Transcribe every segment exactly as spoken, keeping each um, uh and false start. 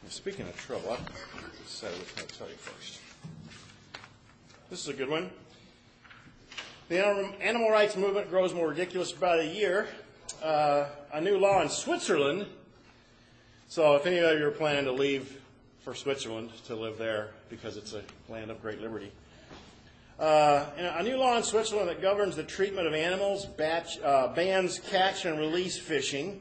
Speaking of trouble, I said I was going to tell you first. This is a good one. The animal rights movement grows more ridiculous about a year. Uh, a new law in Switzerland. So if any of you are planning to leave for Switzerland to live there because it's a land of great liberty. Uh, a new law in Switzerland that governs the treatment of animals, batch, uh, bans catch and release fishing,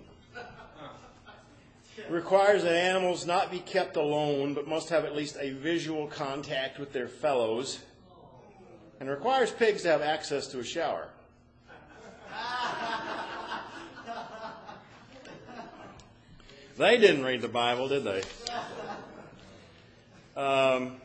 requires that animals not be kept alone but must have at least a visual contact with their fellows, and requires pigs to have access to a shower. They didn't read the Bible, did they? Um,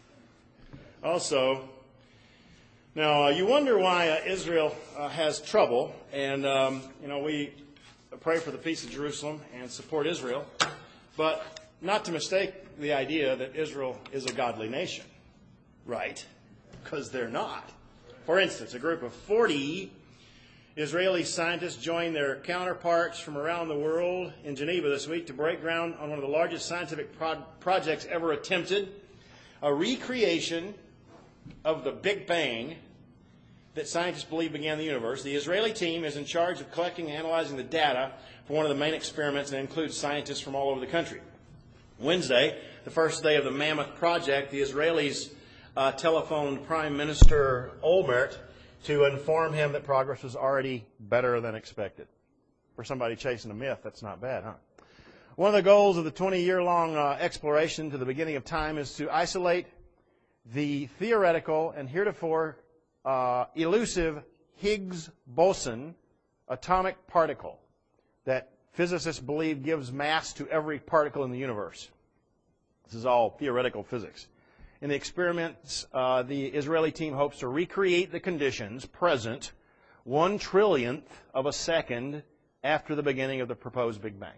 also, now uh, you wonder why uh, Israel uh, has trouble, and um, you know we pray for the peace of Jerusalem and support Israel, but not to mistake the idea that Israel is a godly nation, right? Because they're not. For instance, a group of forty Israeli scientists joined their counterparts from around the world in Geneva this week to break ground on one of the largest scientific pro- projects ever attempted, a recreation of the Big Bang that scientists believe began the universe. The Israeli team is in charge of collecting and analyzing the data for one of the main experiments, and includes scientists from all over the country. Wednesday, the first day of the Mammoth Project, the Israelis uh, telephoned Prime Minister Olmert to inform him that progress was already better than expected. For somebody chasing a myth, that's not bad, huh? One of the goals of the twenty-year-long uh, exploration to the beginning of time is to isolate the theoretical and heretofore uh, elusive Higgs boson atomic particle that physicists believe gives mass to every particle in the universe. This is all theoretical physics. In the experiments, uh, the Israeli team hopes to recreate the conditions present one trillionth of a second after the beginning of the proposed Big Bang.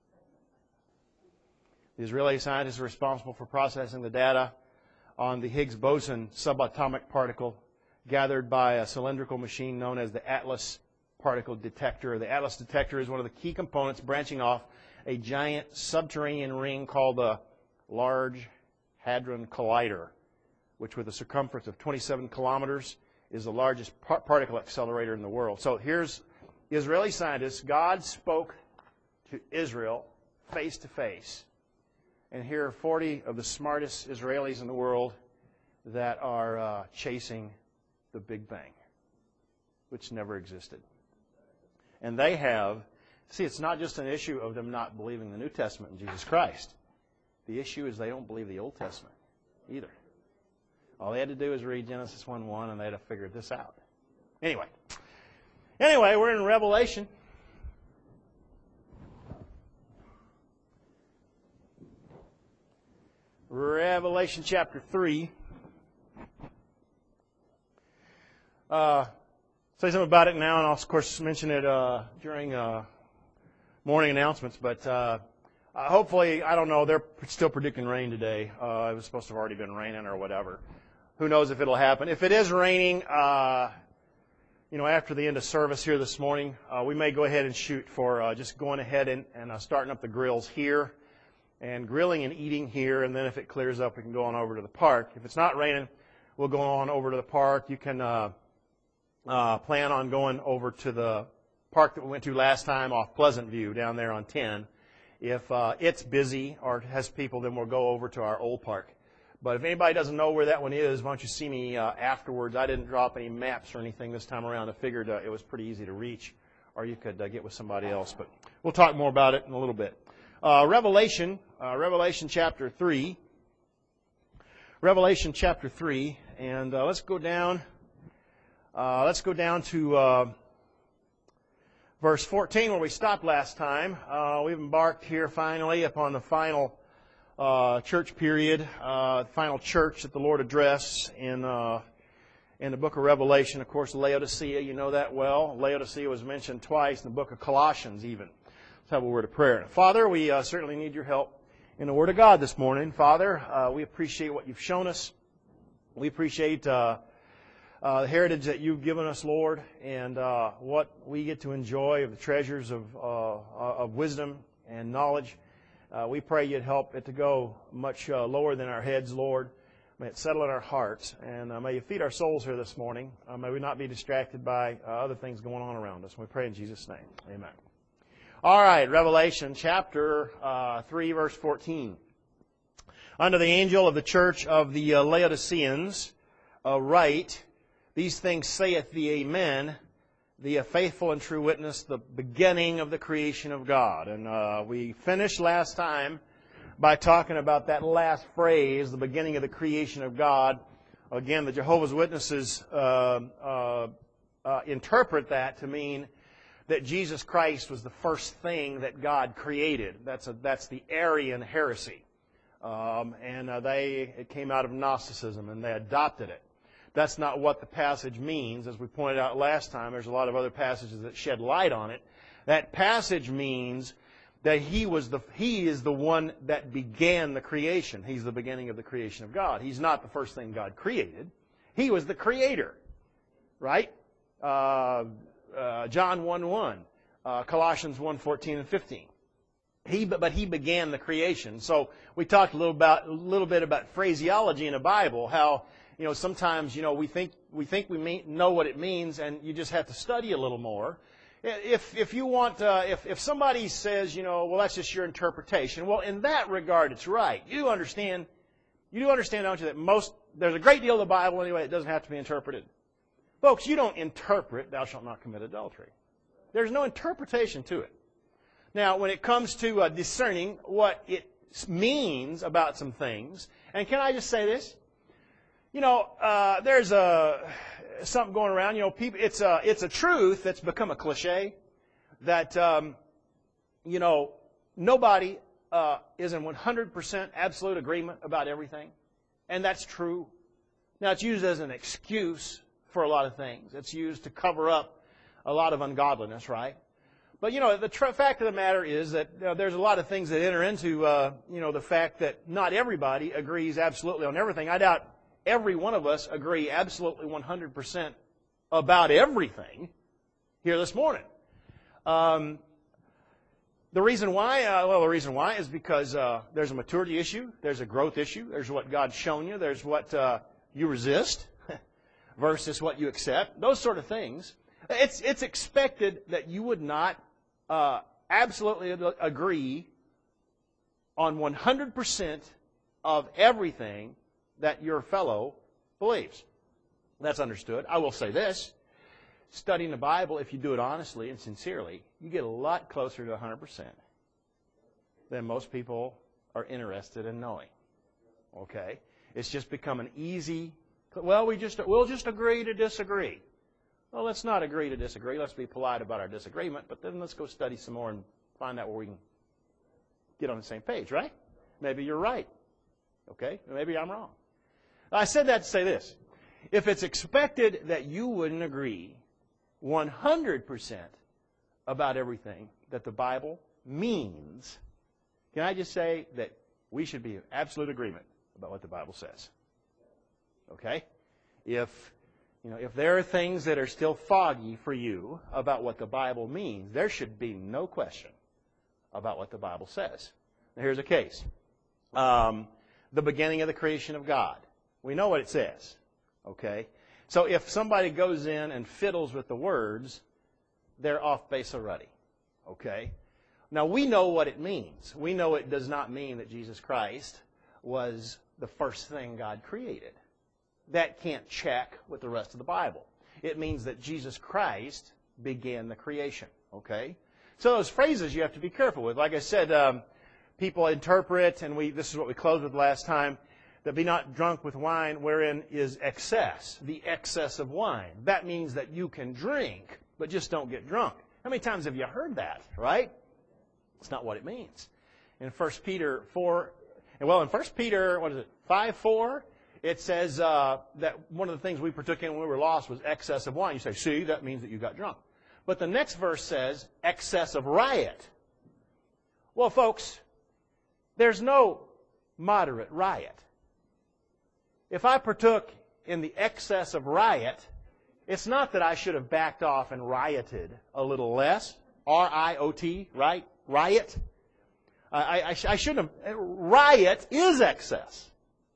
The Israeli scientists are responsible for processing the data on the Higgs boson subatomic particle gathered by a cylindrical machine known as the Atlas particle detector. The Atlas detector is one of the key components branching off a giant subterranean ring called the Large Hadron Collider, which with a circumference of twenty-seven kilometers is the largest par- particle accelerator in the world. So here's Israeli scientists. God spoke to Israel face to face. And here are forty of the smartest Israelis in the world that are uh, chasing the Big Bang, which never existed. And they have, see, it's not just an issue of them not believing the New Testament in Jesus Christ. The issue is they don't believe the Old Testament either. All they had to do is read Genesis one one, and they'd have figured this out. Anyway. Anyway, we're in Revelation. Revelation chapter three. Uh, say something about it now, and I'll, of course, mention it uh, during uh, morning announcements, but uh, Uh, hopefully, I don't know, they're still predicting rain today. Uh, it was supposed to have already been raining or whatever. Who knows if it'll happen. If it is raining, uh, you know, after the end of service here this morning, uh, we may go ahead and shoot for uh, just going ahead and, and uh, starting up the grills here and grilling and eating here, and then if it clears up, we can go on over to the park. If it's not raining, we'll go on over to the park. You can uh, uh, plan on going over to the park that we went to last time off Pleasant View down there on ten. If uh, it's busy or has people, then we'll go over to our old park. But if anybody doesn't know where that one is, why don't you see me uh, afterwards? I didn't drop any maps or anything this time around. I figured uh, it was pretty easy to reach, or you could uh, get with somebody else. But we'll talk more about it in a little bit. Uh, Revelation, uh, Revelation chapter three. Revelation chapter three, and uh, let's go down. Uh, let's go down to Uh, Verse fourteen, where we stopped last time. Uh, we've embarked here finally upon the final uh, church period, uh, the final church that the Lord addressed in uh, in the book of Revelation. Of course, Laodicea, you know that well. Laodicea was mentioned twice in the book of Colossians even. Let's have a word of prayer. Father, we uh, certainly need your help in the Word of God this morning. Father, uh, we appreciate what you've shown us. We appreciate Uh, Uh, the heritage that you've given us, Lord, and uh, what we get to enjoy of the treasures of uh, of wisdom and knowledge Uh, we pray you'd help it to go much uh, lower than our heads, Lord. May it settle in our hearts, and uh, may you feed our souls here this morning. Uh, may we not be distracted by uh, other things going on around us. We pray in Jesus' name. Amen. All right, Revelation chapter uh, three, verse fourteen. Unto the angel of the church of the uh, Laodiceans uh, write, These things saith the Amen, the uh, faithful and true witness, the beginning of the creation of God. And uh, we finished last time by talking about that last phrase, the beginning of the creation of God. Again, the Jehovah's Witnesses uh, uh, uh, interpret that to mean that Jesus Christ was the first thing that God created. That's a, that's the Arian heresy. Um, and uh, they it came out of Gnosticism, and they adopted it. That's not what the passage means. As we pointed out last time, there's a lot of other passages that shed light on it. That passage means that he was the he is the one that began the creation. He's the beginning of the creation of God. He's not the first thing God created. He was the creator, right? Uh, uh, John one one, uh, Colossians one fourteen and fifteen. He, but he began the creation. So we talked a little about a little bit about phraseology in the Bible. How you know sometimes you know we think we think we mean, know what it means, and you just have to study a little more. If if you want, uh, if if somebody says, you know, well, that's just your interpretation. Well, in that regard, it's right. You do understand, you do understand, don't you, that most there's a great deal of the Bible anyway that doesn't have to be interpreted. Folks, you don't interpret, "Thou shalt not commit adultery." There's no interpretation to it. Now, when it comes to uh, discerning what it means about some things, and can I just say this? You know, uh, there's a something going around. You know, people. It's a it's a truth that's become a cliche that um, you know nobody uh, is in one hundred percent absolute agreement about everything, and that's true. Now, it's used as an excuse for a lot of things. It's used to cover up a lot of ungodliness, right? But you know, the tr- fact of the matter is that you know, there's a lot of things that enter into uh, you know the fact that not everybody agrees absolutely on everything. I doubt every one of us agree absolutely one hundred percent about everything here this morning. Um, the reason why, uh, well, the reason why is because uh, there's a maturity issue, there's a growth issue, there's what God's shown you, there's what uh, you resist versus what you accept, those sort of things. It's it's expected that you would not uh, absolutely agree on one hundred percent of everything that your fellow believes. That's understood. I will say this. Studying the Bible, if you do it honestly and sincerely, you get a lot closer to one hundred percent than most people are interested in knowing. Okay? It's just become an easy, well, we just, we'll just agree to disagree. Well, let's not agree to disagree. Let's be polite about our disagreement, but then let's go study some more and find out where we can get on the same page, right? Maybe you're right. Okay? Maybe I'm wrong. I said that to say this. If it's expected that you wouldn't agree one hundred percent about everything that the Bible means, can I just say that we should be in absolute agreement about what the Bible says? Okay? If, you know, if there are things that are still foggy for you about what the Bible means, there should be no question about what the Bible says. Now, here's a case. Um, the beginning of the creation of God. We know what it says, okay? So if somebody goes in and fiddles with the words, they're off base already, okay? Now, we know what it means. We know it does not mean that Jesus Christ was the first thing God created. That can't check with the rest of the Bible. It means that Jesus Christ began the creation, okay? So those phrases you have to be careful with. Like I said, um, people interpret, and we this is what we closed with last time, that be not drunk with wine wherein is excess, the excess of wine. That means that you can drink, but just don't get drunk. How many times have you heard that, right? It's not what it means. In First Peter four, and well, in First Peter, what is it, five four, it says uh, that one of the things we partook in when we were lost was excess of wine. You say, see, that means that you got drunk. But the next verse says excess of riot. Well, folks, there's no moderate riot. If I partook in the excess of riot, it's not that I should have backed off and rioted a little less. R I O T, right? Riot. I, I, I shouldn't have. Riot is excess.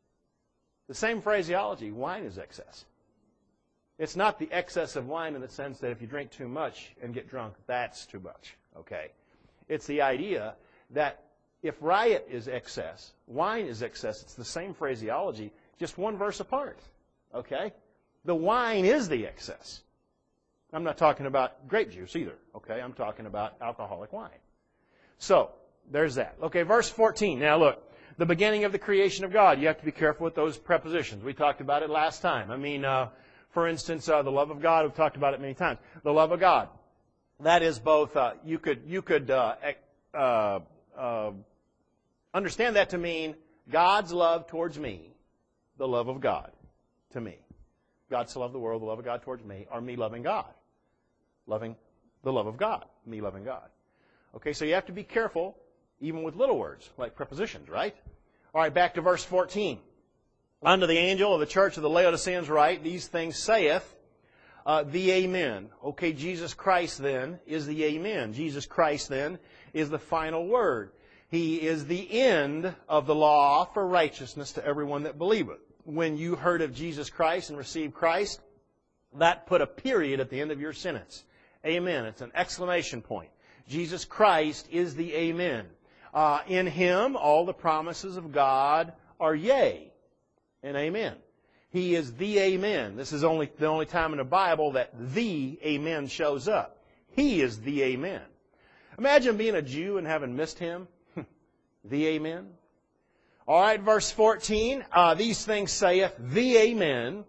The same phraseology, wine is excess. It's not the excess of wine in the sense that if you drink too much and get drunk, that's too much. Okay? It's the idea that if riot is excess, wine is excess, it's the same phraseology, just one verse apart. Okay? The wine is the excess. I'm not talking about grape juice either. Okay? I'm talking about alcoholic wine. So, there's that. Okay, verse fourteen. Now look, the beginning of the creation of God. You have to be careful with those prepositions. We talked about it last time. I mean, uh, for instance, uh, the love of God, we've talked about it many times. The love of God. That is both, uh, you could, you could uh, uh, uh, understand that to mean God's love towards me, the love of God to me. God so loved the world, the love of God towards me, or me loving God. Loving the love of God, me loving God. Okay, so you have to be careful, even with little words, like prepositions, right? All right, back to verse fourteen. Unto the angel of the church of the Laodiceans write, these things saith uh, the Amen. Okay, Jesus Christ then is the Amen. Jesus Christ then is the final word. He is the end of the law for righteousness to everyone that believeth. When you heard of Jesus Christ and received Christ, that put a period at the end of your sentence. Amen. It's an exclamation point. Jesus Christ is the Amen. Uh, in Him, all the promises of God are yea and amen. He is the Amen. This is only the only time in the Bible that the Amen shows up. He is the Amen. Imagine being a Jew and having missed Him. The Amen. All right, verse fourteen. Uh, these things saith the Amen,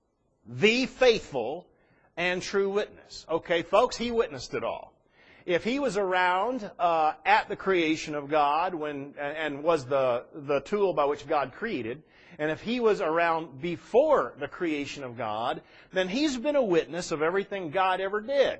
the faithful and true witness. Okay, folks, He witnessed it all. If He was around uh, at the creation of God when and was the, the tool by which God created, and if He was around before the creation of God, then He's been a witness of everything God ever did.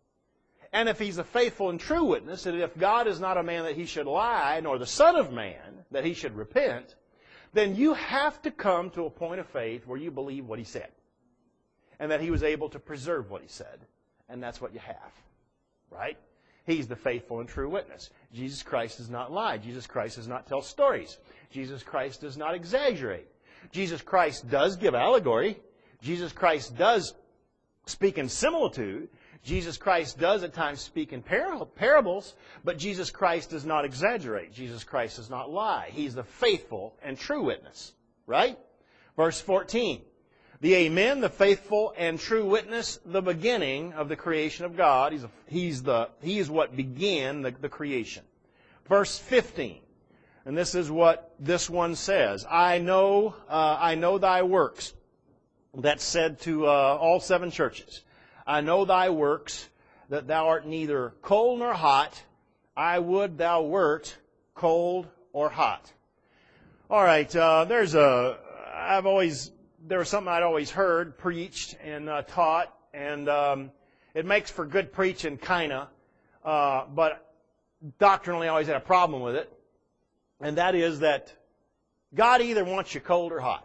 And if He's a faithful and true witness, and if God is not a man that He should lie, nor the Son of Man that He should repent, then you have to come to a point of faith where you believe what He said. And that He was able to preserve what He said. And that's what you have. Right? He's the faithful and true witness. Jesus Christ does not lie. Jesus Christ does not tell stories. Jesus Christ does not exaggerate. Jesus Christ does give allegory. Jesus Christ does speak in similitude. Jesus Christ does at times speak in parables, but Jesus Christ does not exaggerate. Jesus Christ does not lie. He's the faithful and true witness. Right? Verse fourteen. The Amen, the faithful and true witness, the beginning of the creation of God. He's, a, he's, the, he is what began the, the creation. Verse fifteen. And this is what this one says. I know, uh, I know thy works. That's said to uh, all seven churches. I know thy works, that thou art neither cold nor hot. I would thou wert cold or hot. All right, uh, there's a, I've always, there was something I'd always heard, preached, and uh, taught, and um, it makes for good preaching, kinda, uh, but doctrinally I always had a problem with it, and that is that God either wants you cold or hot.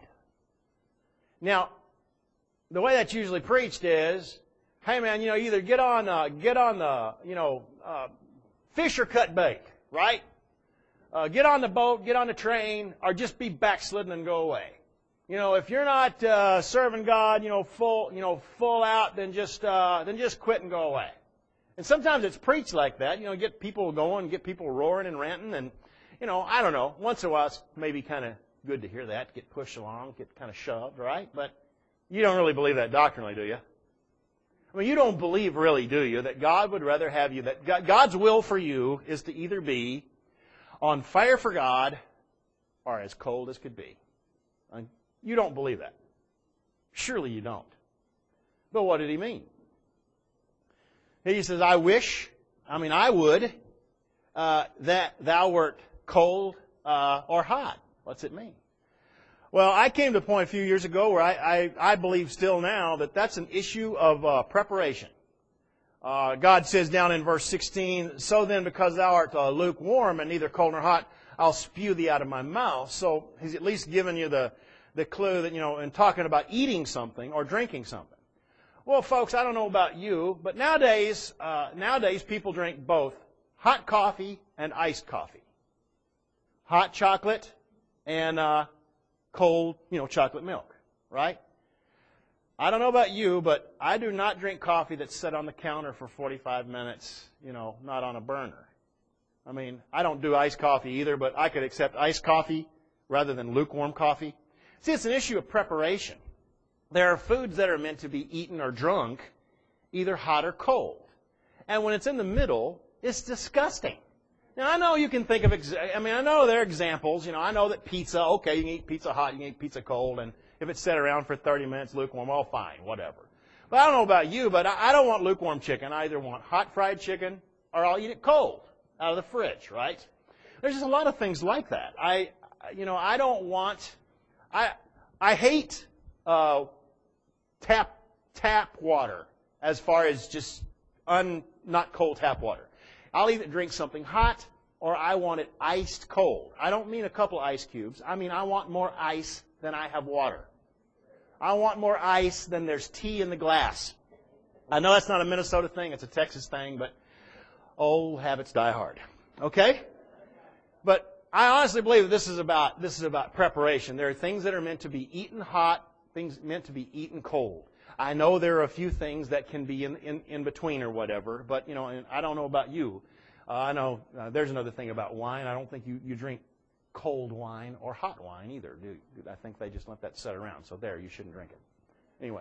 Now, the way that's usually preached is, hey man, you know, either get on, uh, get on the, you know, uh, fish or cut bait, right? Uh, get on the boat, get on the train, or just be backslidden and go away. You know, if you're not uh, serving God, you know, full, you know, full out, then just, uh, then just quit and go away. And sometimes it's preached like that, you know, get people going, get people roaring and ranting, and you know, I don't know. Once in a while, it's maybe kind of good to hear that, get pushed along, get kind of shoved, right? But you don't really believe that doctrinally, do you? I mean, you don't believe really, do you, that God would rather have you, that God's will for you is to either be on fire for God or as cold as could be. You don't believe that. Surely you don't. But what did He mean? He says, I wish, I mean, I would, uh, that thou wert cold uh, or hot. What's it mean? Well, I came to a point a few years ago where I, I, I believe still now that that's an issue of uh, preparation. Uh, God says down in verse sixteen, so then because thou art uh, lukewarm and neither cold nor hot, I'll spew thee out of my mouth. So He's at least given you the, the clue that, you know, in talking about eating something or drinking something. Well, folks, I don't know about you, but nowadays, uh, nowadays people drink both hot coffee and iced coffee. hot chocolate and uh, cold, you know, chocolate milk, right? I don't know about you, but I do not drink coffee that's set on the counter for forty-five minutes, you know, not on a burner. I mean, I don't do iced coffee either, but I could accept iced coffee rather than lukewarm coffee. See, it's an issue of preparation. There are foods that are meant to be eaten or drunk either hot or cold. And when it's in the middle, it's disgusting. Now, I know you can think of, exa- I mean, I know there are examples. You know, I know that pizza, okay, you can eat pizza hot, you can eat pizza cold, and if it's set around for thirty minutes lukewarm, all fine, whatever. But I don't know about you, but I, I don't want lukewarm chicken. I either want hot fried chicken or I'll eat it cold out of the fridge, right? There's just a lot of things like that. I, you know, I don't want, I, I hate uh, tap tap water as far as just un, not cold tap water. I'll either drink something hot or I want it iced cold. I don't mean a couple ice cubes. I mean I want more ice than I have water. I want more ice than there's tea in the glass. I know that's not a Minnesota thing. It's a Texas thing, but old habits die hard. Okay? But I honestly believe that this is about this is about preparation. There are things that are meant to be eaten hot, things meant to be eaten cold. I know there are a few things that can be in, in, in between or whatever, but, you know, and I don't know about you. Uh, I know uh, there's another thing about wine. I don't think you, you drink cold wine or hot wine either, do you? I think they just let that set around. So there, you shouldn't drink it. Anyway.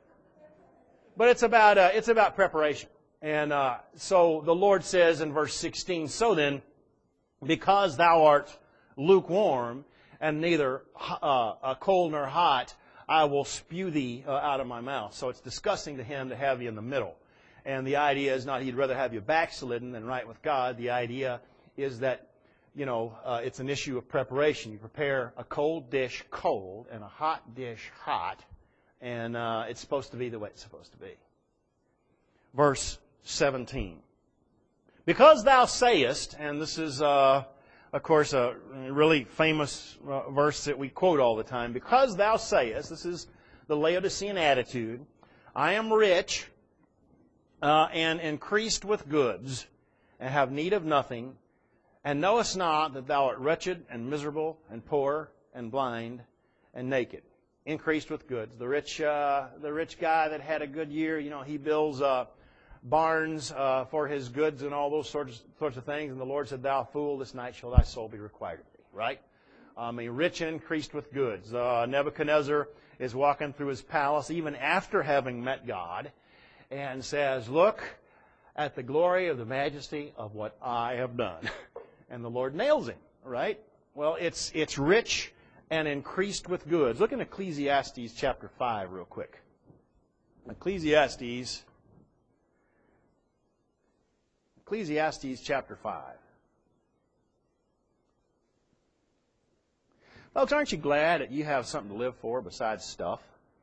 But it's about, uh, it's about preparation. And uh, so the Lord says in verse sixteen, so then, because thou art lukewarm and neither uh, cold nor hot, I will spew thee uh, out of my mouth. So it's disgusting to him to have you in the middle. And the idea is not he'd rather have you backslidden than right with God. The idea is that, you know, uh, it's an issue of preparation. You prepare a cold dish cold and a hot dish hot, and uh, it's supposed to be the way it's supposed to be. Verse seventeen. Because thou sayest, and this is... Uh, Of course, a really famous uh, verse that we quote all the time. Because thou sayest, this is the Laodicean attitude, I am rich uh, and increased with goods, and have need of nothing, and knowest not that thou art wretched and miserable and poor and blind and naked. Increased with goods. The rich, uh, the rich guy that had a good year, you know, he builds uh, barns uh, for his goods and all those sorts sorts of things. And the Lord said, "Thou fool, this night shall thy soul be required of thee." Right? I mean, rich and increased with goods. Uh, Nebuchadnezzar is walking through his palace even after having met God, and says, "Look at the glory of the majesty of what I have done." And the Lord nails him. Right? Well, it's it's rich and increased with goods. Look in Ecclesiastes chapter five real quick. Ecclesiastes. Ecclesiastes chapter five. Folks, aren't you glad that you have something to live for besides stuff?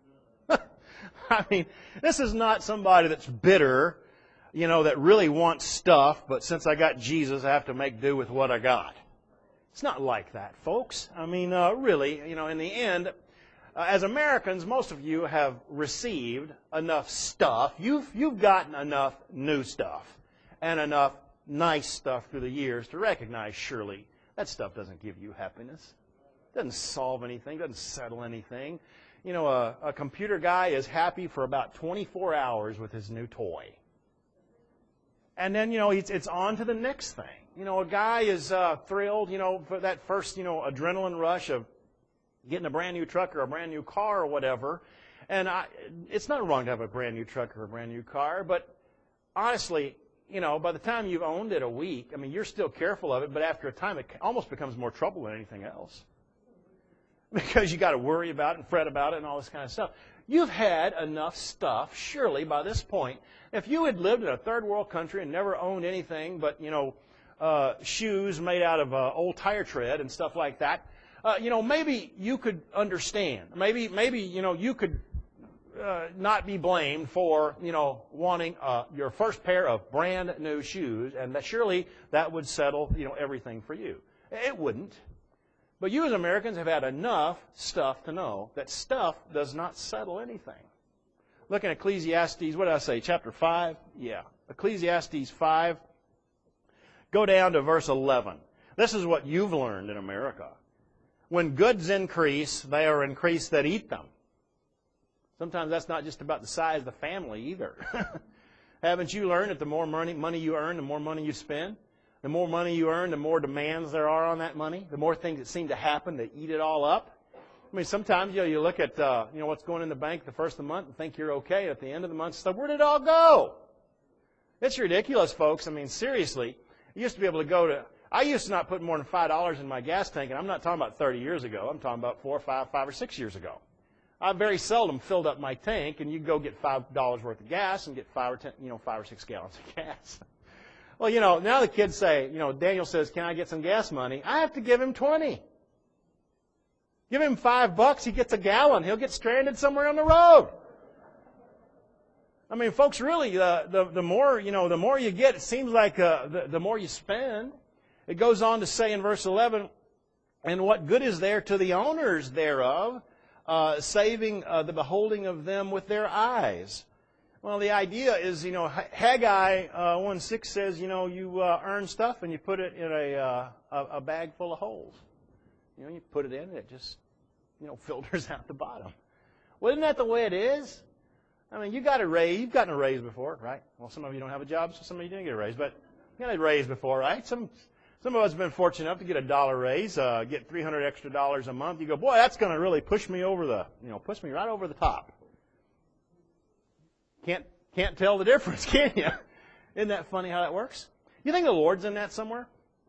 I mean, this is not somebody that's bitter, you know, that really wants stuff, but since I got Jesus, I have to make do with what I got. It's not like that, folks. I mean, uh, really, you know, in the end, uh, as Americans, most of you have received enough stuff. You've, you've gotten enough new stuff and enough nice stuff through the years to recognize, surely, that stuff doesn't give you happiness. It doesn't solve anything, doesn't settle anything. You know, a, a computer guy is happy for about twenty-four hours with his new toy. And then, you know, it's, it's on to the next thing. You know, a guy is uh, thrilled, you know, for that first, you know, adrenaline rush of getting a brand new truck or a brand new car or whatever. And I, it's not wrong to have a brand new truck or a brand new car, but honestly, you know, by the time you've owned it a week, I mean, you're still careful of it, but after a time, it almost becomes more trouble than anything else. Because you got to worry about it and fret about it and all this kind of stuff. You've had enough stuff, surely, by this point. If you had lived in a third world country and never owned anything but, you know, uh, shoes made out of uh, old tire tread and stuff like that, uh, you know, maybe you could understand. Maybe, maybe, you know, you could Uh, not be blamed for, you know, wanting uh, your first pair of brand new shoes, and that surely that would settle, you know, everything for you. It wouldn't. But you as Americans have had enough stuff to know that stuff does not settle anything. Look in Ecclesiastes, what did I say, chapter five? Yeah. Ecclesiastes five. Go down to verse eleven. This is what you've learned in America. When goods increase, they are increased that eat them. Sometimes that's not just about the size of the family either. Haven't you learned that the more money, money you earn, the more money you spend? The more money you earn, the more demands there are on that money. The more things that seem to happen to eat it all up. I mean, sometimes you know, you look at uh, you know what's going in the bank the first of the month and think you're okay. At the end of the month, so where did it all go? It's ridiculous, folks. I mean, seriously. You used to be able to go to. I used to not put more than five dollars in my gas tank, and I'm not talking about thirty years ago. I'm talking about four, five, five or six years ago. I very seldom filled up my tank, and you go get five dollars worth of gas and get five or ten, you know, five or six gallons of gas. Well, you know, now the kids say, you know, Daniel says, "Can I get some gas money?" I have to give him twenty. Give him five bucks, he gets a gallon. He'll get stranded somewhere on the road. I mean, folks, really, uh, the the more you know, the more you get, it seems like uh, the the more you spend. It goes on to say in verse eleven, "And what good is there to the owners thereof, uh, saving uh, the beholding of them with their eyes?" Well, the idea is, you know, Haggai uh, one six says, you know, you uh, earn stuff and you put it in a, uh, a a bag full of holes. You know, you put it in and it just, you know, filters out the bottom. Well, isn't that the way it is? I mean, you got a raise. You've gotten a raise before, right? Well, some of you don't have a job, so some of you didn't get a raise, but you got a raise before, right? Some some of us have been fortunate enough to get a dollar raise, uh, get three hundred extra dollars a month. You go, boy, that's going to really push me over the, you know, push me right over the top. Can't can't tell the difference, can you? Isn't that funny how that works? You think the Lord's in that somewhere?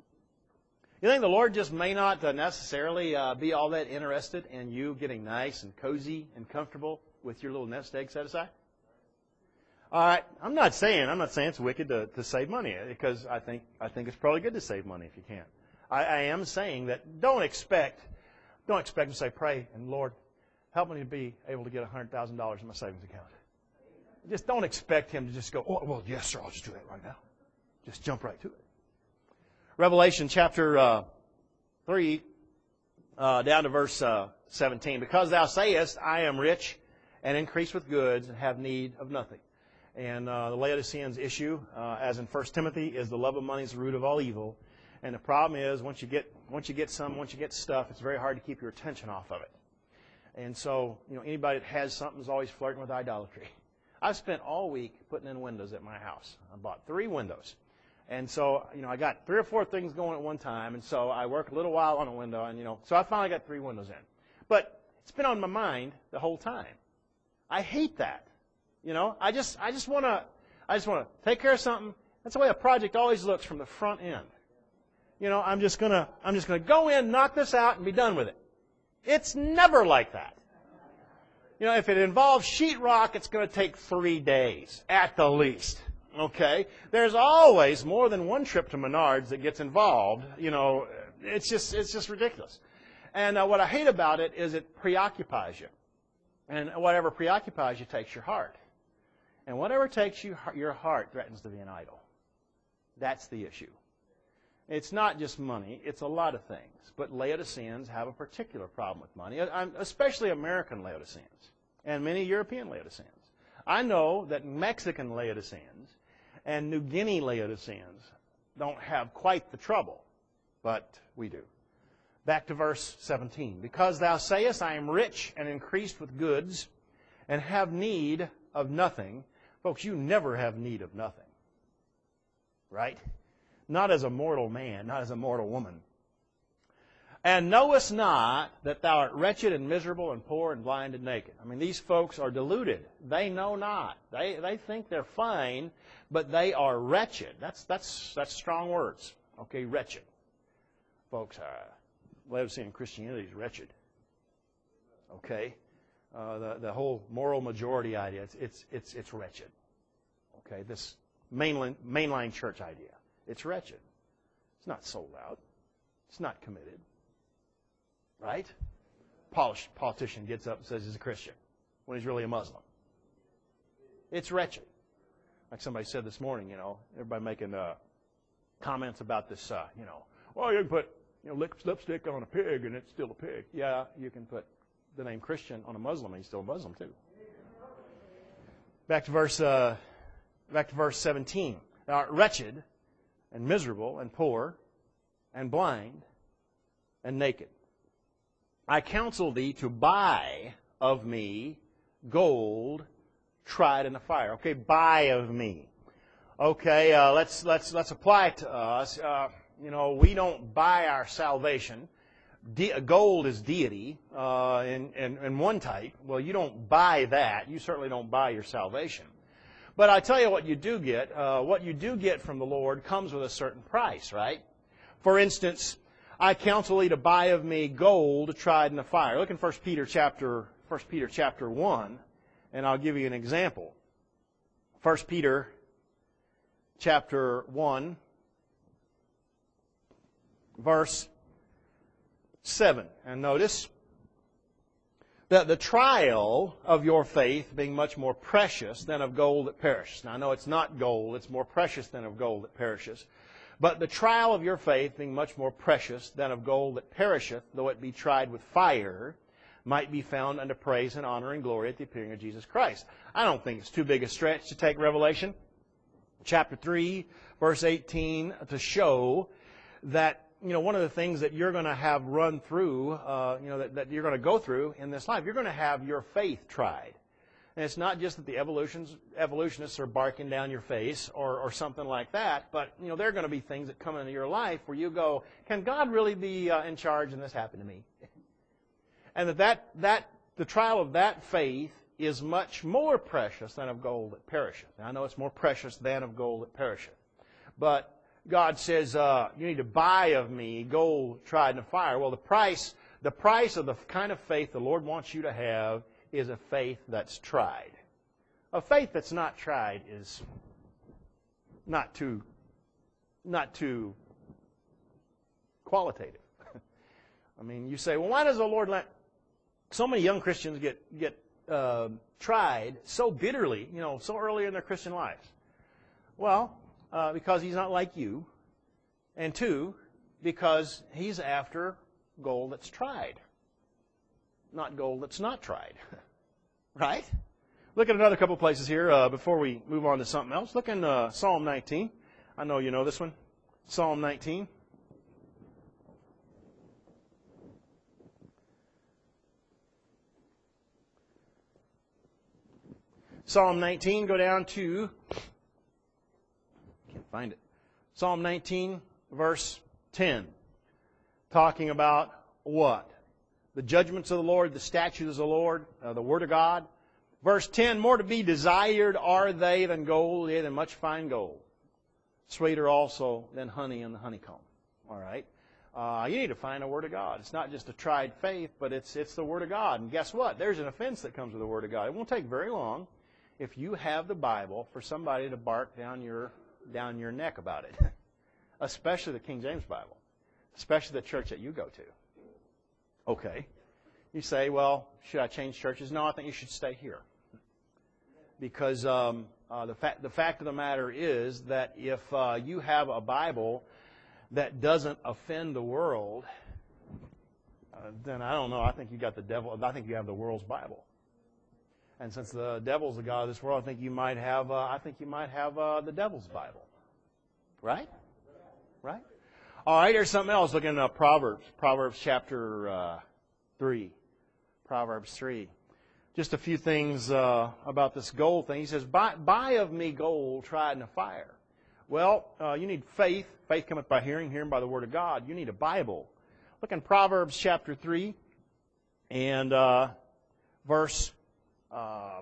You think the Lord just may not uh, necessarily uh, be all that interested in you getting nice and cozy and comfortable with your little nest egg set aside? All right, I'm not saying I'm not saying it's wicked to, to save money, because I think I think it's probably good to save money if you can. I, I am saying that don't expect don't expect to say, pray and Lord, help me to be able to get a hundred thousand dollars in my savings account. Just don't expect him to just go, oh, well, yes, sir, I'll just do that right now. Just jump right to it. Revelation chapter uh, three, uh, down to verse uh, seventeen. "Because thou sayest, I am rich and increase with goods and have need of nothing." And uh, the Laodiceans' issue, uh, as in First Timothy, is the love of money is the root of all evil. And the problem is, once you get once you get some, once you get stuff, it's very hard to keep your attention off of it. And so, you know, anybody that has something is always flirting with idolatry. I've spent all week putting in windows at my house. I bought three windows. And so, you know, I got three or four things going at one time. And so I work a little while on a window. And, you know, so I finally got three windows in. But it's been on my mind the whole time. I hate that. You know, I just I just want to I just want to take care of something. That's the way a project always looks from the front end. You know, I'm just going to I'm just going to go in, knock this out, and be done with it. It's never like that. You know, if it involves sheetrock, it's going to take three days at the least. Okay? There's always more than one trip to Menards that gets involved. You know, it's just it's just ridiculous. And uh, what I hate about it is it preoccupies you. And whatever preoccupies you takes your heart. And whatever takes you your heart threatens to be an idol. That's the issue. It's not just money. It's a lot of things. But Laodiceans have a particular problem with money, especially American Laodiceans and many European Laodiceans. I know that Mexican Laodiceans and New Guinea Laodiceans don't have quite the trouble, but we do. Back to verse seventeen. "Because thou sayest, I am rich and increased with goods and have need of nothing." Folks, you never have need of nothing. Right? Not as a mortal man, not as a mortal woman. "And knowest not that thou art wretched and miserable and poor and blind and naked." I mean, these folks are deluded. They know not. They they think they're fine, but they are wretched. That's that's that's strong words. Okay, wretched. Folks, uh, Laodicean Christianity is wretched. Okay, uh, the the whole moral majority idea, it's it's it's it's wretched. Okay, this mainline mainline church idea, it's wretched. It's not sold out. It's not committed. Right? Polish politician gets up and says he's a Christian when he's really a Muslim. It's wretched. Like somebody said this morning, you know, everybody making uh, comments about this, uh, you know, well, you can put you know lip, lipstick on a pig and it's still a pig. Yeah, you can put the name Christian on a Muslim and he's still a Muslim too. Back to verse, uh, back to verse seventeen. "Thou art wretched and miserable and poor and blind and naked. I counsel thee to buy of me gold tried in the fire. Okay, buy of me. Okay, uh, let's let's let's apply it to us. Uh, you know, we don't buy our salvation. De- gold is deity uh, in, in in one type. Well, you don't buy that. You certainly don't buy your salvation. But I tell you what you do get. Uh, what you do get from the Lord comes with a certain price, right? For instance, I counsel thee to buy of me gold tried in the fire. Look in First Peter chapter First Peter chapter one, and I'll give you an example. First Peter chapter one, verse seven. And notice that the trial of your faith being much more precious than of gold that perishes. Now I know it's not gold, it's more precious than of gold that perishes. But the trial of your faith being much more precious than of gold that perisheth, though it be tried with fire, might be found unto praise and honor and glory at the appearing of Jesus Christ. I don't think it's too big a stretch to take Revelation chapter three, verse eighteen, to show that, you know, one of the things that you're going to have run through, uh, you know, that, that you're going to go through in this life, you're going to have your faith tried. And it's not just that the evolutions, evolutionists are barking down your face or, or something like that, but, you know, there are going to be things that come into your life where you go, can God really be uh, in charge and this happened to me? And that, that, that the trial of that faith is much more precious than of gold that perisheth. Now, I know it's more precious than of gold that perisheth. But God says, uh, you need to buy of me gold tried in the fire. Well, the price, the price of the kind of faith the Lord wants you to have is a faith that's tried. A faith that's not tried is not too, not too qualitative. I mean, you say, well, why does the Lord let so many young Christians get get uh, tried so bitterly, you know, so early in their Christian lives? Well, uh, because He's not like you, and two, because He's after gold that's tried, not gold that's not tried. Right? Look at another couple places here uh, before we move on to something else. Look in uh, Psalm nineteen. I know you know this one. Psalm nineteen. Psalm nineteen, go down to, can't find it. Psalm nineteen, verse ten. Talking about what? The judgments of the Lord, the statutes of the Lord, uh, the Word of God. Verse ten, more to be desired are they than gold, yea, than much fine gold. Sweeter also than honey in the honeycomb. All right? Uh, you need to find the Word of God. It's not just a tried faith, but it's it's the Word of God. And guess what? There's an offense that comes with the Word of God. It won't take very long if you have the Bible for somebody to bark down your down your neck about it. Especially the King James Bible. Especially the church that you go to. Okay. You say, well, should I change churches? No, I think you should stay here. Because um, uh, the, fact, the fact of the matter is that if uh, you have a Bible that doesn't offend the world, uh, then I don't know, I think you got the devil, I think you have the world's Bible. And since the devil's the God of this world, I think you might have, uh, I think you might have uh, the devil's Bible. Right? Right? All right, here's something else. Look in uh, Proverbs. Proverbs chapter uh, three. Proverbs three. Just a few things uh, about this gold thing. He says, buy, buy of me gold tried in the fire. Well, uh, you need faith. Faith cometh by hearing, hearing by the Word of God. You need a Bible. Look in Proverbs chapter three and uh, verse, uh,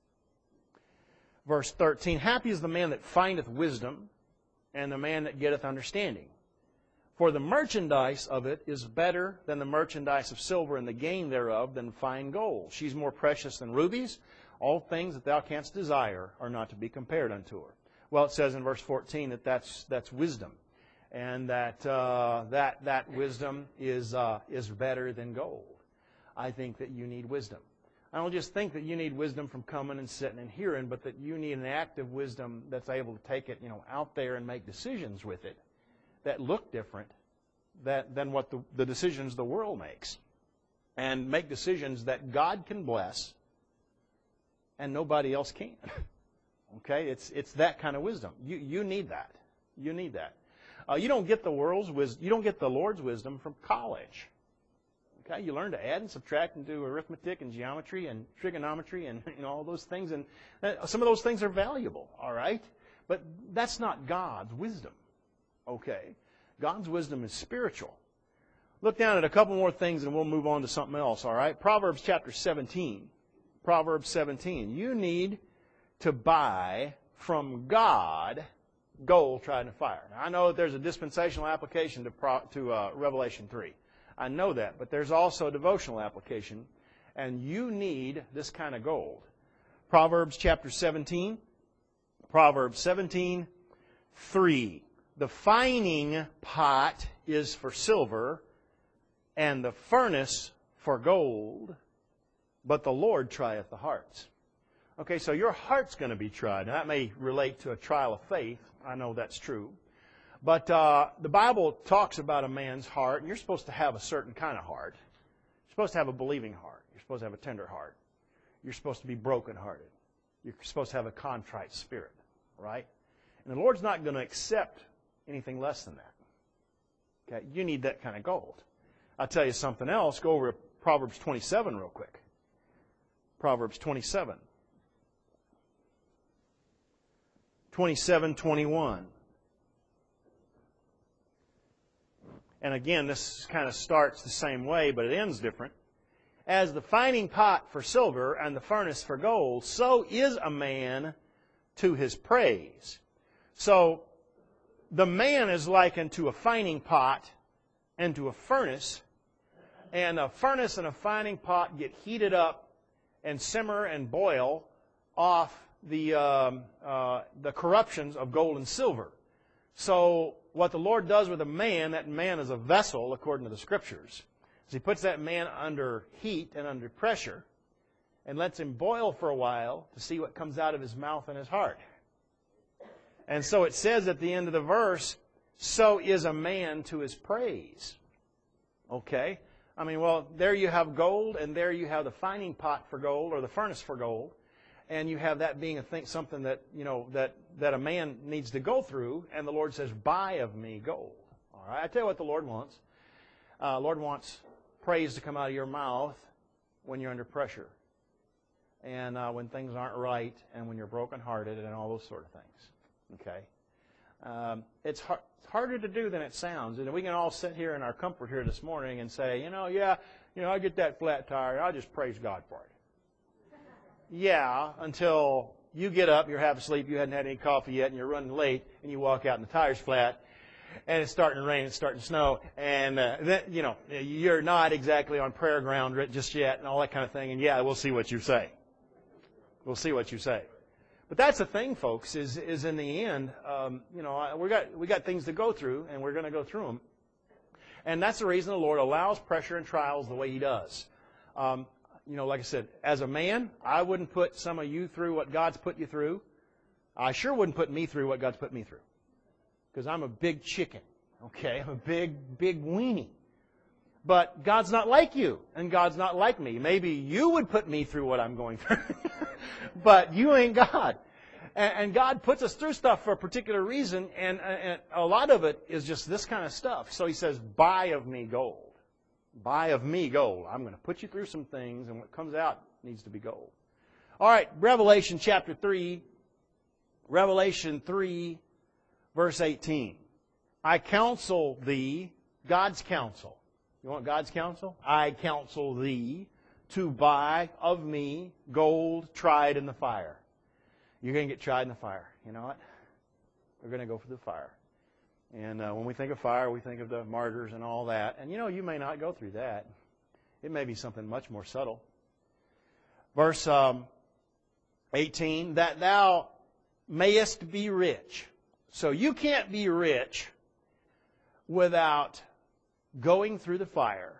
verse thirteen. Happy is the man that findeth wisdom, and the man that getteth understanding. For the merchandise of it is better than the merchandise of silver, and the gain thereof than fine gold. She's more precious than rubies. All things that thou canst desire are not to be compared unto her. Well, it says in verse fourteen that that's, that's wisdom, and that uh, that that wisdom is uh, is better than gold. I think that you need wisdom. I don't just think that you need wisdom from coming and sitting and hearing, but that you need an active wisdom that's able to take it, you know, out there and make decisions with it that look different that, than what the, the decisions the world makes. And make decisions that God can bless and nobody else can. Okay? It's it's that kind of wisdom. You you need that. You need that. Uh, you don't get the world's wisdom. You don't get the Lord's wisdom from college. Okay, you learn to add and subtract and do arithmetic and geometry and trigonometry and you know all those things, and uh, some of those things are valuable. All right, but that's not God's wisdom. Okay, God's wisdom is spiritual. Look down at a couple more things, and we'll move on to something else. All right, Proverbs chapter seventeen. Proverbs seventeen. You need to buy from God gold tried in fire. Now, I know that there's a dispensational application to, Pro, to uh, Revelation three. I know that, but there's also a devotional application, and you need this kind of gold. Proverbs chapter seventeen. Proverbs seventeen, three. The fining pot is for silver, and the furnace for gold, but the Lord trieth the hearts. Okay, so your heart's going to be tried. Now, that may relate to a trial of faith. I know that's true. But uh, the Bible talks about a man's heart, and you're supposed to have a certain kind of heart. You're supposed to have a believing heart. You're supposed to have a tender heart. You're supposed to be brokenhearted. You're supposed to have a contrite spirit, right? And the Lord's not going to accept anything less than that. Okay, you need that kind of gold. I'll tell you something else. Go over to Proverbs twenty-seven real quick. Proverbs twenty-seven. twenty-seven, twenty-one. And again, this kind of starts the same way, but it ends different. As the fining pot for silver and the furnace for gold, so is a man to his praise. So, the man is likened to a fining pot and to a furnace. And a furnace and a fining pot get heated up and simmer and boil off the um, uh, the corruptions of gold and silver. So what the Lord does with a man, that man is a vessel, according to the Scriptures, is He puts that man under heat and under pressure and lets him boil for a while to see what comes out of his mouth and his heart. And so it says at the end of the verse, so is a man to his praise. Okay? I mean, well, there you have gold, and there you have the fining pot for gold, or the furnace for gold, and you have that being a thing, something that, you know, that, that a man needs to go through, and the Lord says, buy of me gold. All right? I tell you what the Lord wants. Uh, Lord wants praise to come out of your mouth when you're under pressure, and uh, when things aren't right, and when you're brokenhearted, and all those sort of things. Okay? Um, it's, hard, it's harder to do than it sounds. And we can all sit here in our comfort here this morning and say, you know, yeah, you know, I get that flat tire, I just praise God for it. Yeah, until you get up, you're half asleep, you hadn't had any coffee yet, and you're running late, and you walk out and the tire's flat, and it's starting to rain, it's starting to snow, and uh, then, you know, you're not exactly on prayer ground just yet, and all that kind of thing, and yeah, we'll see what you say. We'll see what you say. But that's the thing, folks, is is in the end, um, you know, we got we got things to go through, and we're going to go through them. And that's the reason the Lord allows pressure and trials the way He does. Um, you know, like I said, as a man, I wouldn't put some of you through what God's put you through. I sure wouldn't put me through what God's put me through. Because I'm a big chicken, okay? I'm a big, big weenie. But God's not like you, and God's not like me. Maybe you would put me through what I'm going through, but you ain't God. And, and God puts us through stuff for a particular reason, and, and a lot of it is just this kind of stuff. So He says, buy of me gold. Buy of me gold. I'm going to put you through some things, and what comes out needs to be gold. All right, Revelation chapter three. Revelation three, verse eighteen. I counsel thee, God's counsel. You want God's counsel? I counsel thee to buy of me gold tried in the fire. You're going to get tried in the fire. You know what? We're going to go for the fire. And uh, when we think of fire, we think of the martyrs and all that. And you know, you may not go through that. It may be something much more subtle. Verse um, eighteen, that thou mayest be rich. So you can't be rich without going through the fire,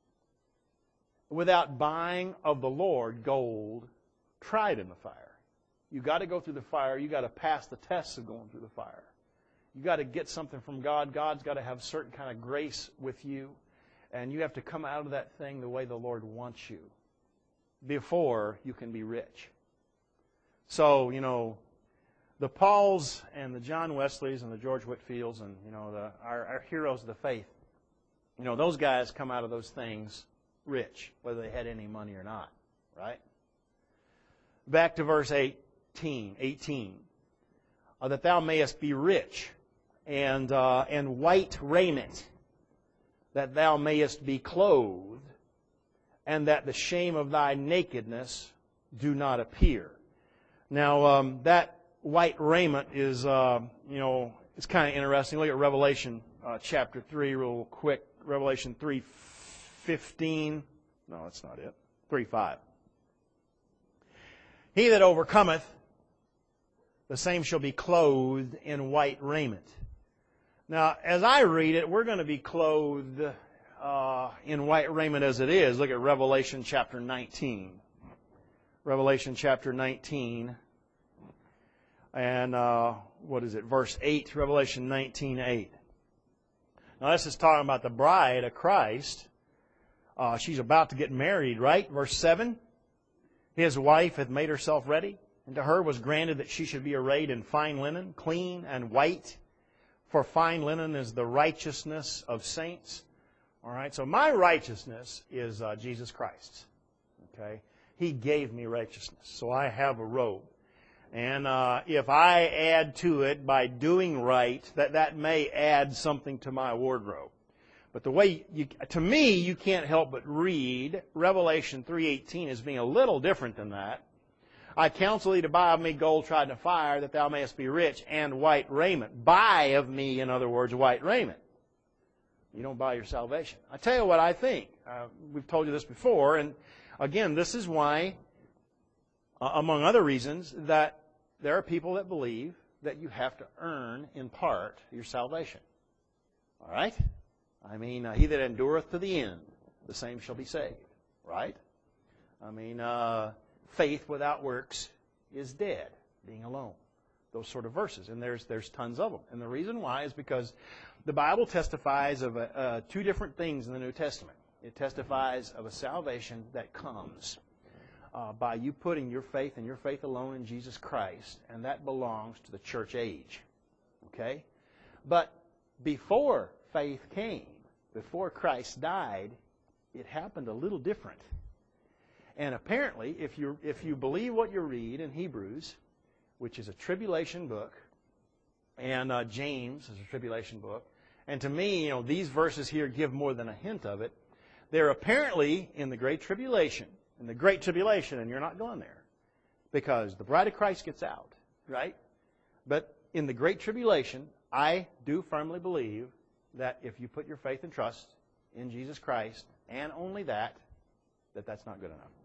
without buying of the Lord gold tried in the fire. You've got to go through the fire. You've got to pass the tests of going through the fire. You've got to get something from God. God's got to have a certain kind of grace with you. And you have to come out of that thing the way the Lord wants you before you can be rich. So, you know, the Pauls and the John Wesleys and the George Whitfields and, you know, the, our, our heroes of the faith, you know, those guys come out of those things rich, whether they had any money or not, right? Back to verse eighteen, eighteen. Uh, that thou mayest be rich, and uh, and white raiment, that thou mayest be clothed, and that the shame of thy nakedness do not appear. Now, um, that white raiment is, uh, you know, it's kind of interesting. Look at Revelation uh, chapter three real quick. Revelation three fifteen. No, that's not it. three five. He that overcometh, the same shall be clothed in white raiment. Now, as I read it, we're going to be clothed uh, in white raiment as it is. Look at Revelation chapter nineteen. Revelation chapter nineteen. And uh, what is it? Verse eight. Revelation nineteen eight. Now, this is talking about the bride of Christ. Uh, she's about to get married, right? Verse seven. His wife hath made herself ready, and to her was granted that she should be arrayed in fine linen, clean and white. For fine linen is the righteousness of saints. All right, so my righteousness is uh, Jesus Christ. Okay, He gave me righteousness, so I have a robe. And uh, if I add to it by doing right, that, that may add something to my wardrobe. But the way, you, to me, you can't help but read Revelation three eighteen as being a little different than that. I counsel thee to buy of me gold tried in the fire, that thou mayest be rich, and white raiment. Buy of me, in other words, white raiment. You don't buy your salvation. I tell you what I think. Uh, we've told you this before, and again, this is why, uh, among other reasons, that there are people that believe that you have to earn, in part, your salvation. All right? I mean, uh, he that endureth to the end, the same shall be saved. Right? I mean, uh, faith without works is dead, being alone. Those sort of verses. And there's there's tons of them. And the reason why is because the Bible testifies of a, uh, two different things in the New Testament. It testifies of a salvation that comes uh, by you putting your faith and your faith alone in Jesus Christ, and that belongs to the church age. Okay? But before faith came, before Christ died, it happened a little different. And apparently, if you if you believe what you read in Hebrews, which is a tribulation book, and uh, James is a tribulation book, and to me, you know, these verses here give more than a hint of it. They're apparently in the Great Tribulation, in the Great Tribulation, and you're not going there, because the bride of Christ gets out, right? But in the Great Tribulation, I do firmly believe that if you put your faith and trust in Jesus Christ, and only that, that that's not good enough.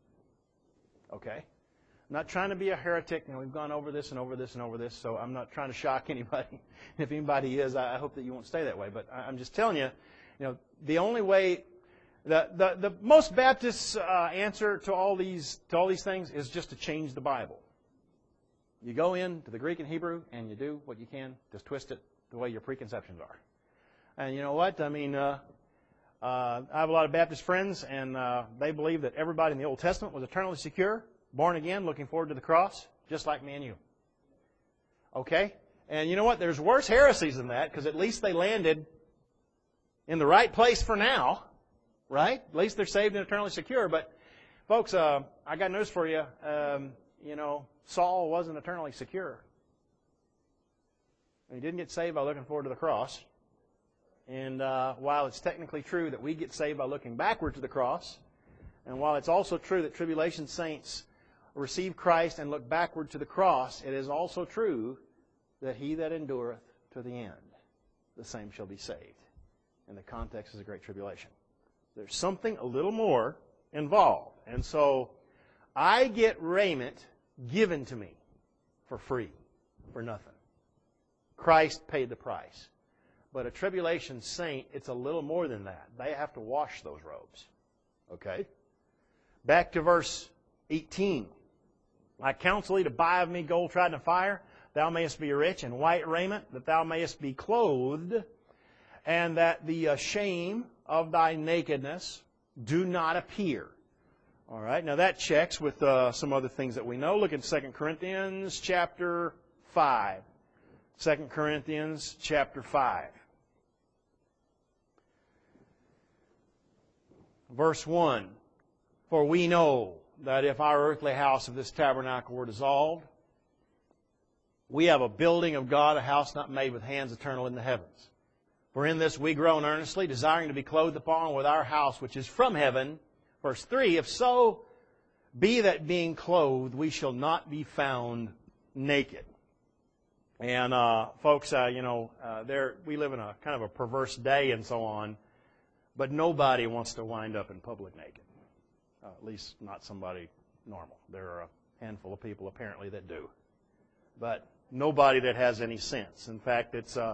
Okay? I'm not trying to be a heretic. You know, we've gone over this and over this and over this, so I'm not trying to shock anybody. If anybody is, I hope that you won't stay that way. But I'm just telling you, you know, the only way, the the, the most Baptist uh, answer to all these to all these things is just to change the Bible. You go into the Greek and Hebrew, and you do what you can to twist it the way your preconceptions are. And you know what? I mean, uh, uh, I have a lot of Baptist friends, and uh, they believe that everybody in the Old Testament was eternally secure, born again, looking forward to the cross, just like me and you. Okay? And you know what? There's worse heresies than that, because at least they landed in the right place for now, right? At least they're saved and eternally secure. But, folks, uh, I got news for you. Um, you know, Saul wasn't eternally secure. He didn't get saved by looking forward to the cross. And uh, while it's technically true that we get saved by looking backward to the cross, and while it's also true that tribulation saints receive Christ and look backward to the cross, it is also true that he that endureth to the end, the same shall be saved. And the context is a great tribulation. There's something a little more involved. And so I get raiment given to me for free, for nothing. Christ paid the price. But a tribulation saint, it's a little more than that. They have to wash those robes. Okay? Back to verse eighteen. I counsel thee to buy of me gold tried in the fire, thou mayest be rich, and white raiment, that thou mayest be clothed, and that the uh, shame of thy nakedness do not appear. All right, now that checks with uh, some other things that we know. Look at Second Corinthians chapter five. Second Corinthians chapter five. Verse one. For we know that if our earthly house of this tabernacle were dissolved, we have a building of God, a house not made with hands, eternal in the heavens. For in this we groan earnestly, desiring to be clothed upon with our house which is from heaven. Verse three, if so be that being clothed, we shall not be found naked. And uh, folks, uh, you know, uh, there we live in a kind of a perverse day and so on, but nobody wants to wind up in public naked. Uh, at least not somebody normal. There are a handful of people apparently that do. But nobody that has any sense. In fact, it's uh,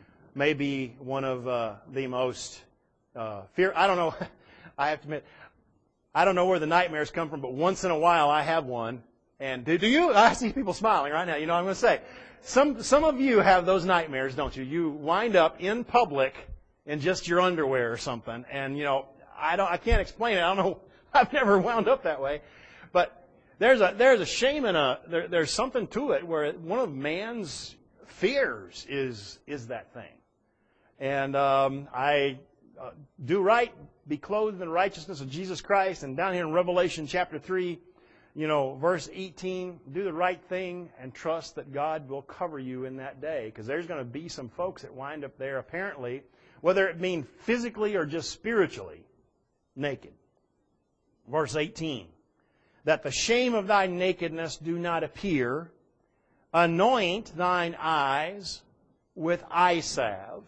maybe one of uh, the most uh, fear. I don't know. I have to admit, I don't know where the nightmares come from, but once in a while I have one. And do, do you? I see people smiling right now. You know what I'm going to say. Some some of you have those nightmares, don't you? You wind up in public in just your underwear or something, and you know I don't. I can't explain it. I don't know. I've never wound up that way, but there's a there's a shame and a there, there's something to it where one of man's fears is is that thing, and um, I uh, do right, be clothed in the righteousness of Jesus Christ, and down here in Revelation chapter three, you know, verse eighteen, do the right thing and trust that God will cover you in that day, because there's going to be some folks that wind up there apparently, whether it mean physically or just spiritually, naked. Verse eighteen, that the shame of thy nakedness do not appear, anoint thine eyes with eye salve,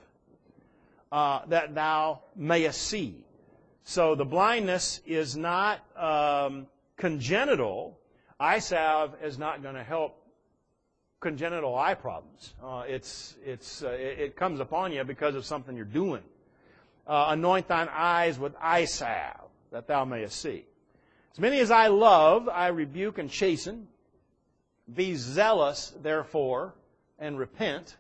uh, that thou mayest see. So the blindness is not um, congenital. Eye salve is not going to help congenital eye problems. Uh, it's it's uh, it, it comes upon you because of something you're doing. Uh, anoint thine eyes with eye salve, that thou mayest see. As many as I love, I rebuke and chasten. Be zealous, therefore, and repent.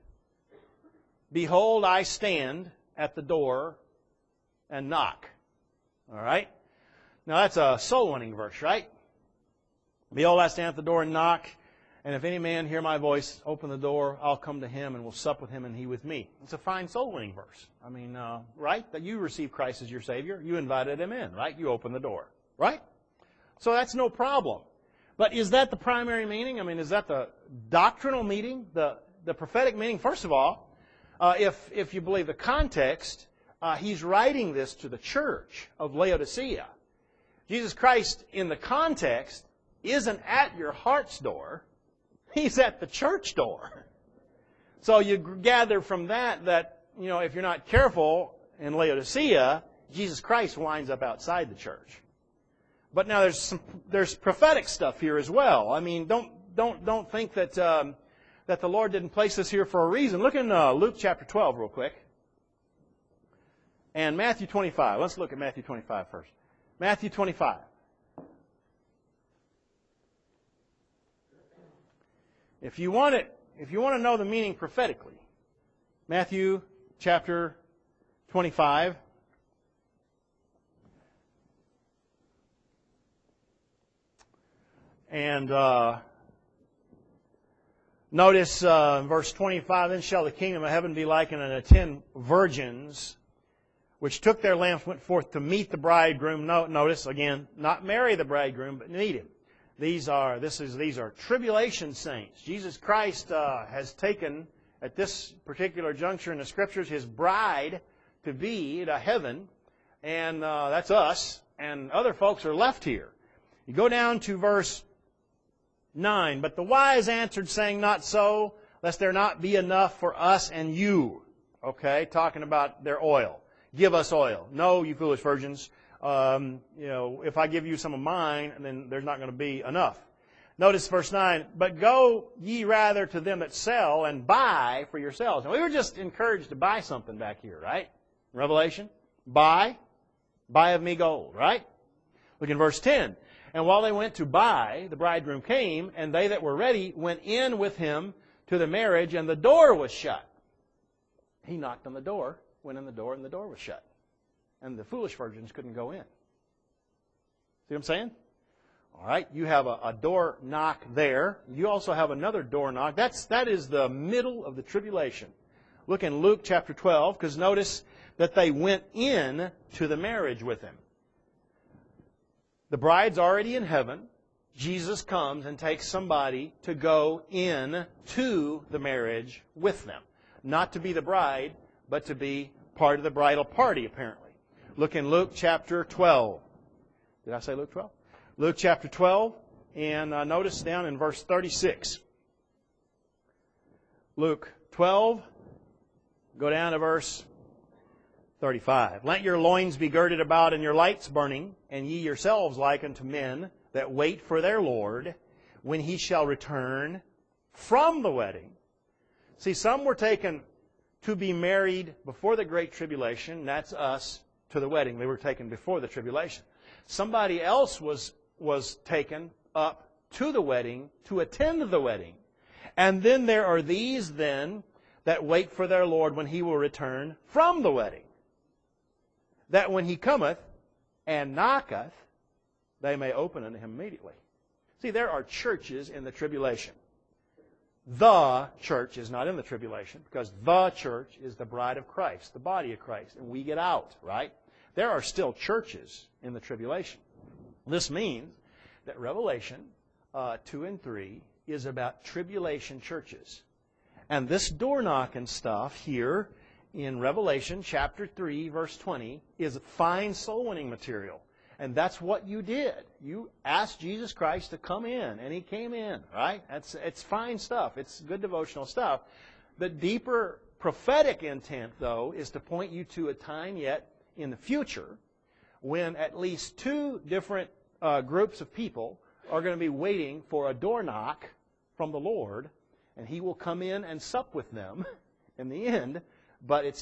Behold, I stand at the door and knock. All right? Now, that's a soul-winning verse, right? Behold, I stand at the door and knock, and if any man hear my voice, open the door, I'll come to him and will sup with him and he with me. It's a fine soul-winning verse. I mean, uh, right? That you receive Christ as your Savior. You invited him in, right? You opened the door, right? So that's no problem. But is that the primary meaning? I mean, is that the doctrinal meaning, the, the prophetic meaning? First of all, uh, if, if you believe the context, uh, he's writing this to the church of Laodicea. Jesus Christ, in the context, isn't at your heart's door. He's at the church door. So you gather from that that, you know, if you're not careful in Laodicea, Jesus Christ winds up outside the church. But now there's some, there's prophetic stuff here as well. I mean, don't don't don't think that um, that the Lord didn't place this here for a reason. Look in uh, Luke chapter twelve real quick, and Matthew twenty-five. Let's look at Matthew twenty-five first. Matthew twenty-five. If you want it, if you want to know the meaning prophetically, Matthew chapter twenty-five. And uh, notice uh, verse twenty-five, then shall the kingdom of heaven be likened unto ten virgins, which took their lamps, went forth to meet the bridegroom. No, notice, again, not marry the bridegroom, but meet him. These are, this is, these are tribulation saints. Jesus Christ uh, has taken, at this particular juncture in the Scriptures, His bride to be to heaven, and uh, that's us, and other folks are left here. You go down to verse nine. But the wise answered, saying, not so, lest there not be enough for us and you. Okay, talking about their oil. Give us oil. No, you foolish virgins. Um, you know, if I give you some of mine, then there's not going to be enough. Notice verse nine. But go ye rather to them that sell and buy for yourselves. Now, we were just encouraged to buy something back here, right? Revelation. Buy. Buy of me gold, right? Look in verse ten. And while they went to buy, the bridegroom came, and they that were ready went in with him to the marriage, and the door was shut. He knocked on the door, went in the door, and the door was shut. And the foolish virgins couldn't go in. See what I'm saying? All right, you have a, a door knock there. You also have another door knock. That's, that is the middle of the tribulation. Look in Luke chapter twelve, because notice that they went in to the marriage with him. The bride's already in heaven. Jesus comes and takes somebody to go in to the marriage with them. Not to be the bride, but to be part of the bridal party, apparently. Look in Luke chapter twelve. Did I say Luke twelve? Luke chapter twelve, and uh, notice down in verse thirty-six. Luke twelve, go down to verse thirty-five. Let your loins be girded about and your lights burning, and ye yourselves like unto men that wait for their Lord, when He shall return from the wedding. See, some were taken to be married before the Great Tribulation. That's us, to the wedding. They were taken before the tribulation. Somebody else was, was taken up to the wedding to attend the wedding. And then there are these then that wait for their Lord when He will return from the wedding, that when He cometh and knocketh, they may open unto Him immediately. See, there are churches in the tribulation. The church is not in the tribulation, because the church is the bride of Christ, the body of Christ, and we get out, right? There are still churches in the tribulation. This means that Revelation uh, two and three is about tribulation churches. And this door knocking stuff here in Revelation chapter three, verse twenty, is fine soul winning material. And that's what you did. You asked Jesus Christ to come in, and He came in, right? That's, it's fine stuff. It's good devotional stuff. The deeper prophetic intent, though, is to point you to a time yet in the future when at least two different uh, groups of people are going to be waiting for a door knock from the Lord, and He will come in and sup with them in the end, but it's